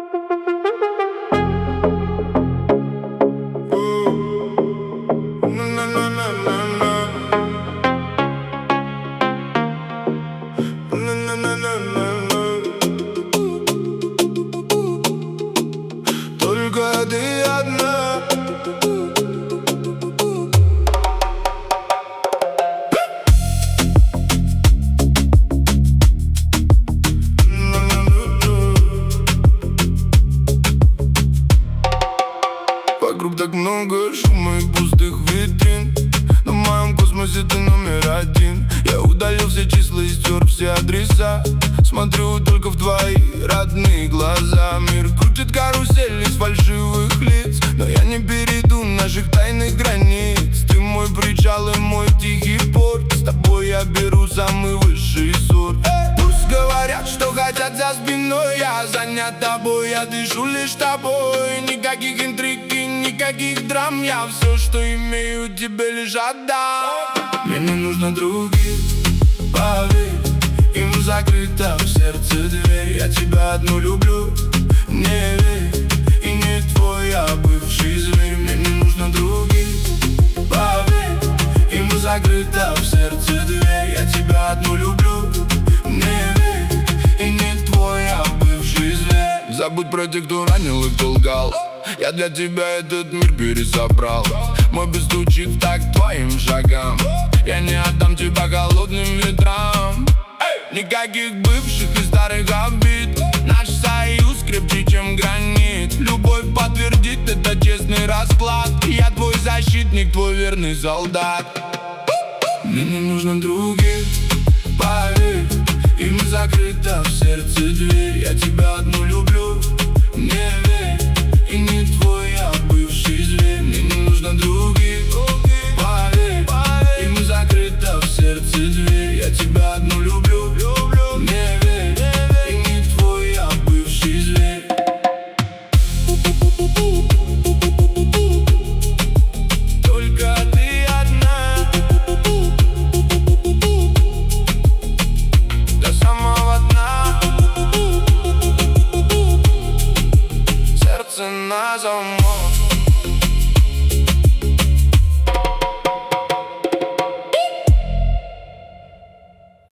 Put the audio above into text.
Только ты одна. Вокруг так много шума и пустых витрин. На моем космосе ты номер один. Я удалил все числа и стер все адреса. Смотрю только в твои родные глаза. Мир крутит карусель из фальшивых лиц, но я не перейду наших тайных границ. Ты мой причал и мой тихий порт. С тобой я беру самый высший сорт. Пусть говорят, что хотят за спиной, я занят тобой, я дышу лишь тобой. Никаких интриг и никаких драм. Я все, что имею, тебе лишь отдам. Мне не нужно других, поверь. Им закрыта в сердце дверь. Я тебя одну люблю, не верь. И не твой, а бывший зверь. Мне не нужно других, поверь. Им закрыта в сердце дверь. Я тебя одну люблю, не верь. И не твой, а бывший зверь. Забудь про тех, кто ранил и кто лгал. Я для тебя этот мир пересобрал. Мой бит стучит в такт твоим шагам. Я не отдам тебя холодным ветрам. Никаких бывших и старых обид. Наш союз крепче, чем гранит. Любовь подтвердит, это честный расклад. Я твой защитник, твой верный солдат. Мне не нужно других, поверь. Им закрыта в сердце дверь.